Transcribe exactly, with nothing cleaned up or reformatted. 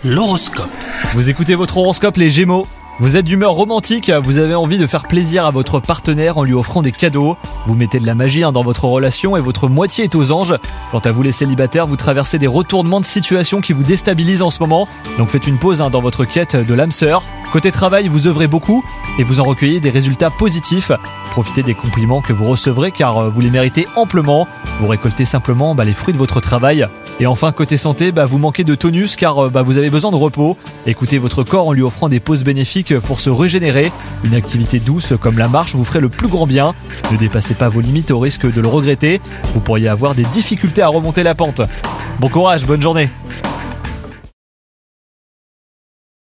L'horoscope. Vous écoutez votre horoscope les Gémeaux. Vous êtes d'humeur romantique, vous avez envie de faire plaisir à votre partenaire en lui offrant des cadeaux. Vous mettez de la magie hein, dans votre relation et votre moitié est aux anges. Quant à vous les célibataires, vous traversez des retournements de situation qui vous déstabilisent en ce moment. Donc faites une pause hein, dans votre quête de l'âme sœur. Côté travail, vous œuvrez beaucoup et vous en recueillez des résultats positifs. Profitez des compliments que vous recevrez car vous les méritez amplement. Vous récoltez simplement bah, les fruits de votre travail. Et enfin, côté santé, bah, vous manquez de tonus car bah, vous avez besoin de repos. Écoutez votre corps en lui offrant des pauses bénéfiques pour se régénérer. Une activité douce comme la marche vous ferait le plus grand bien. Ne dépassez pas vos limites au risque de le regretter. Vous pourriez avoir des difficultés à remonter la pente. Bon courage, bonne journée.